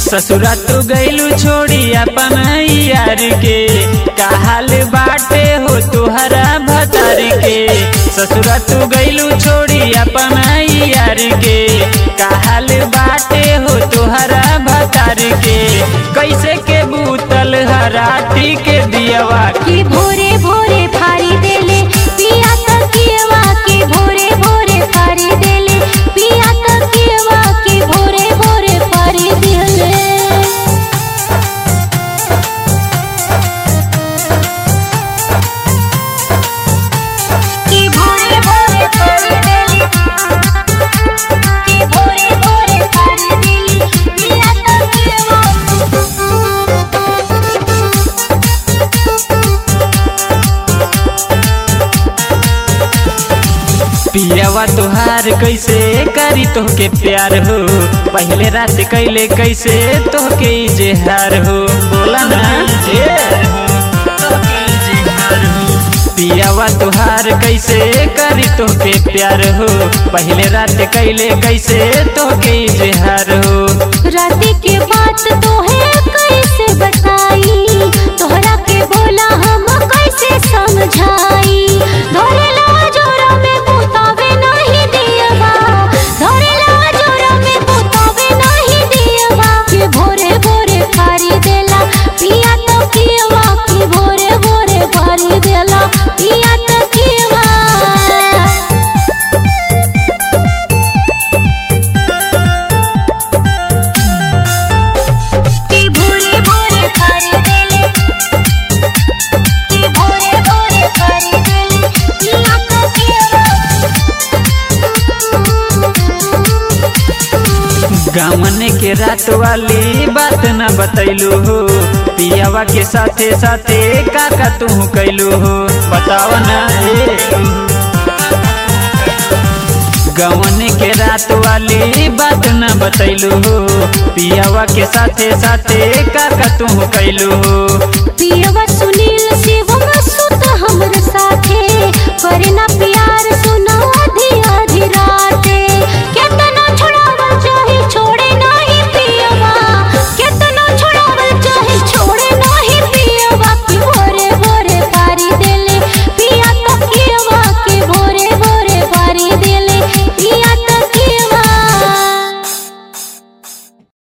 ससुरा तू गइलू छोड़ी अपन यार के, का हाल बाटे हो तुहरा भतार के। ससुरा तू गइलू छोड़ी अपन यार के, का हाल बाटे हो तुहरा भतार के। कैसे के बूतल हराती के दियवा कि भोरे भोरे फारी देले पिया तकियवा के, भोरे भोरे फारी देले पिया तकियवा के, भोरे भोरे फारी देले। कि भोरे भोरे फारी देले, कि भोरे भोरे फारी देले पिया तकियवा। पियावा तुहार कैसे करी तोहके प्यार हो, पहले रात कैले कैसे तोहके इजहार हो। बोला ना पियावा तुहार कैसे करी तोहके प्यार हो, पहले रात कैले कैसे तोहके इजहार हो। राती के बात तोहे कैसे बताई, तोहरा के बोला हम कैसे समझाई। धोरेला जोरा में बुतावे नहीं दियवा, धोरेला जोरा में बुतावे नहीं दियवा। के भोरे भोरे फारी देला पिया तकियवा, के भोरे भोरे फारी देला पिया तकियवा। कि भोरे भोरे फारी देले, कि भोरे भोरे फारी देले पिया तकियवा। गामने के रात वाली बात न बतैलू हो, पियावा के साथे साथे काका तू कैलू हो। बताओ ना गवने के रात वाली बात न बतैलू हो, पियावा के साथे साथे काका तू कैलू हो। पियवा सुनील शिवम सुत हमर साथे, करे ना प्यार सुना आधी आधी राते।